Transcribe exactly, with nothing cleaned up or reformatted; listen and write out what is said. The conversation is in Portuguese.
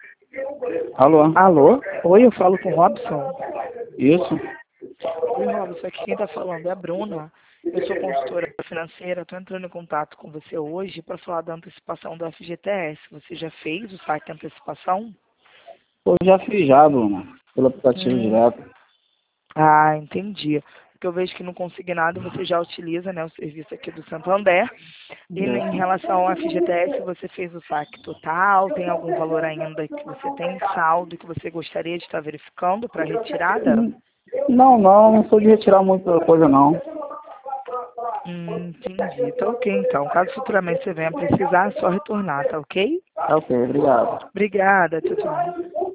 Alô? Alô? Oi, eu falo com o Robson. Isso? Oi, Robson, aqui quem está falando é a Bruna. Eu sou consultora financeira, estou entrando em contato com você hoje para falar da antecipação do F G T S. Você já fez o saque antecipação? Eu já fiz já, Bruna, pelo aplicativo Hum, direto. ah, entendi. Porque eu vejo que no consignado você já utiliza, né, o serviço aqui do Santander. E em Isso. relação ao F G T S, você fez o saque total? Tem algum valor ainda que você tem em saldo que você gostaria de estar verificando para retirada? Hum, Não, não, não sou de retirar muita coisa, não. Hum, entendi. Tá ok, então. Caso futuramente você venha precisar, é só retornar, tá ok? Tá ok, obrigado. Obrigada. Tchau, tchau.